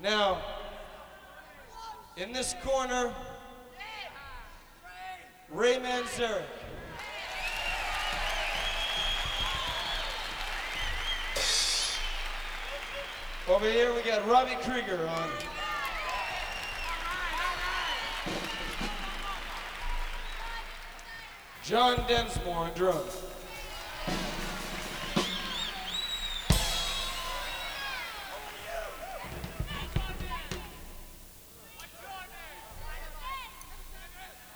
Now, in this corner, Ray Manzarek. Over here we got Robbie Krieger on John Densmore on drums.